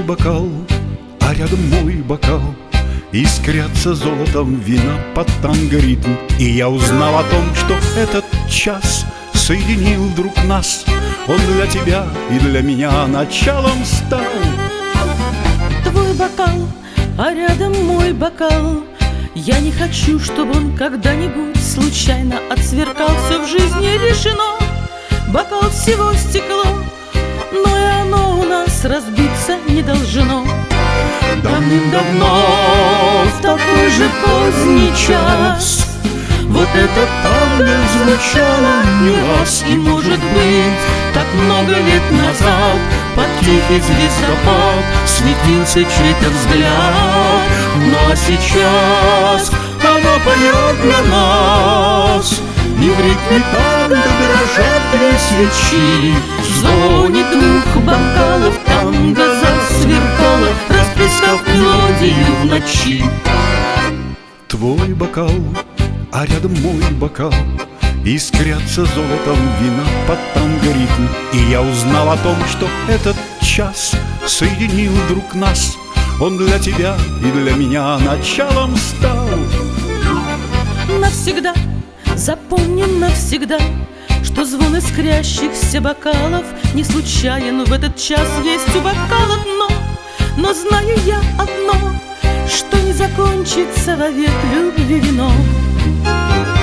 бокал, а рядом мой бокал. Искрятся золотом вина под танго-ритм. И я узнал о том, что этот час соединил вдруг нас. Он для тебя и для меня началом стал. Твой бокал, а рядом мой бокал. Я не хочу, чтобы он когда-нибудь случайно отсверкал. Все в жизни решено, бокал всего стекло, но и оно у нас разбиться не должно. Давным-давно, в такой же поздний час, вот это танго звучало не раз. И, может быть, так много лет назад под тихий звездопад светился чей-то взгляд. Ну а сейчас оно поет для нас, и в ритме танго дрожат три свечи. Звонит двух бокалов, танго засверкало, расплескав мелодию в ночи. Твой бокал, а рядом мой бокал. Искрятся золотом вина под танго-ритм. И я узнал о том, что этот час соединил вдруг нас. Он для тебя и для меня началом стал. Навсегда, запомним навсегда, что звон искрящихся бокалов не случайен. В этот час есть у бокала дно, но знаю я одно, что не закончится вовек любви вино.